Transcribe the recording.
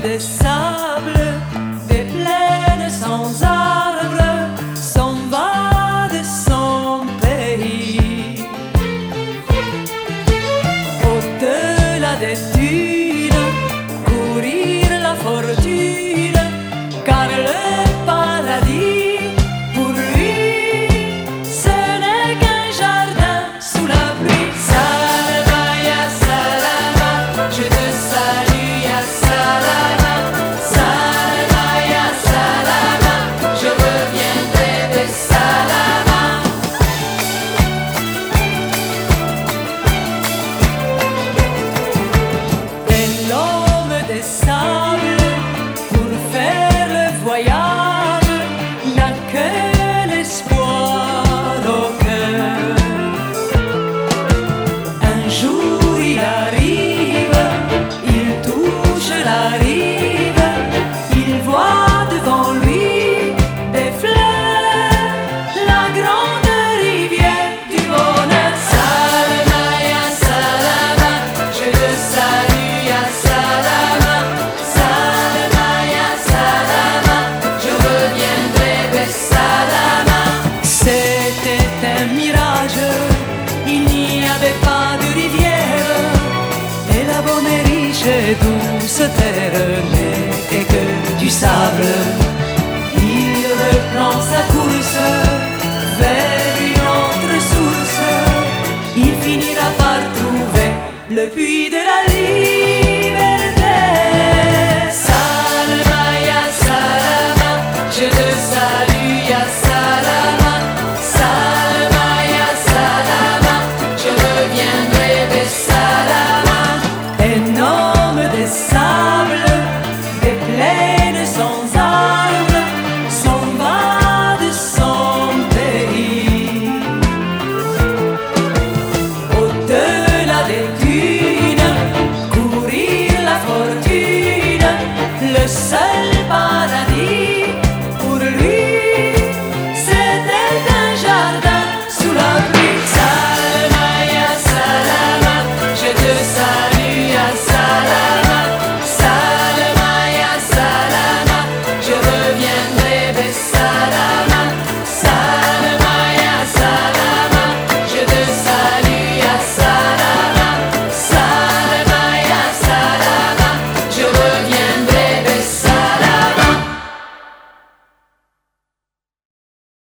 des sables, des plaines sans arbres, s'en va de son pays. Au-delà des dunes, courir la fortune, car le paradis, pour lui, ce n'est qu'un jardin sous la pluie. Salama, ya salama, je te salue, ya salama. Salama, ya salama, je reviendrai de salama. Et l'homme des sables, pour faire le voyage, n'a que l'espoir au cœur. Un jour il arrive, il touche la rive, il voit devant lui des fleurs, la grande rivière du bonheur. Salama, ya salama, je te salue, ya salama. Salama, ya salama, je reviendrai de salama. C'était un mirage, il n'y avait pas de rivière, et la bonne et riche et douce terre n'était que du sable. Il reprend sa course vers une autre source, il finira par trouver le puits de la liberté. Salama, ya salama, je te salue, ya salama. Salama, ya salama, je reviendrai de salama. Un homme des sables, des plaines sans arbres, s'en va de son pays. Au-delà des dunes, courir la fortune, le